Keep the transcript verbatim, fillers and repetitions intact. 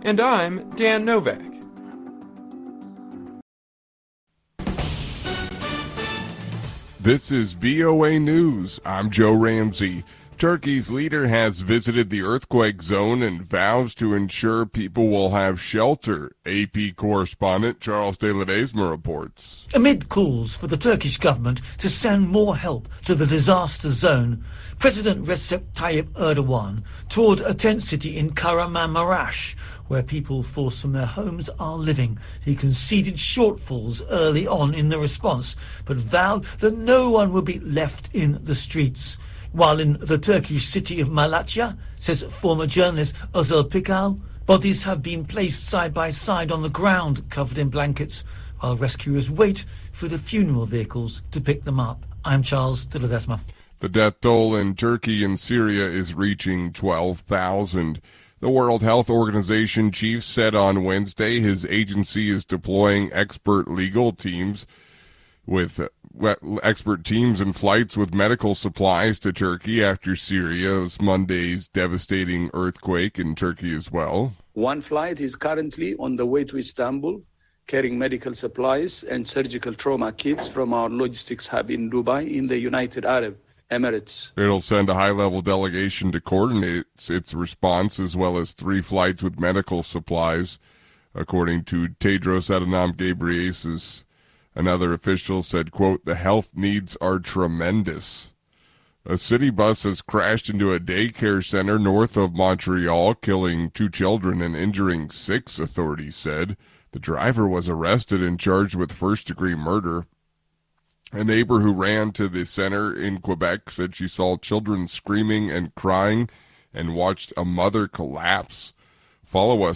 And I'm Dan Novak. This is V O A News. I'm Joe Ramsey. Turkey's leader has visited the earthquake zone and vows to ensure people will have shelter. A P correspondent Charles de Ledesma reports. Amid calls for the Turkish government to send more help to the disaster zone, President Recep Tayyip Erdogan toured a tent city in Kahramanmaraş, where people forced from their homes are living. He conceded shortfalls early on in the response, but vowed that no one would be left in the streets. While in the Turkish city of Malatya, says former journalist Özel Pikal, bodies have been placed side by side on the ground, covered in blankets, while rescuers wait for the funeral vehicles to pick them up. I'm Charles de Ledesma. The death toll in Turkey and Syria is reaching twelve thousand. The World Health Organization chief said on Wednesday his agency is deploying expert legal teams with uh, expert teams and flights with medical supplies to Turkey after Syria's Monday's devastating earthquake in Turkey as well. One flight is currently on the way to Istanbul, carrying medical supplies and surgical trauma kits from our logistics hub in Dubai in the United Arab Emirates. It'll send a high-level delegation to coordinate its, its response, as well as three flights with medical supplies, according to Tedros Adhanom Ghebreyesus. Another official said, quote, "The health needs are tremendous." A city bus has crashed into a daycare center north of Montreal, killing two children and injuring six, authorities said. The driver was arrested and charged with first-degree murder. A neighbor who ran to the center in Quebec said she saw children screaming and crying and watched a mother collapse. Follow us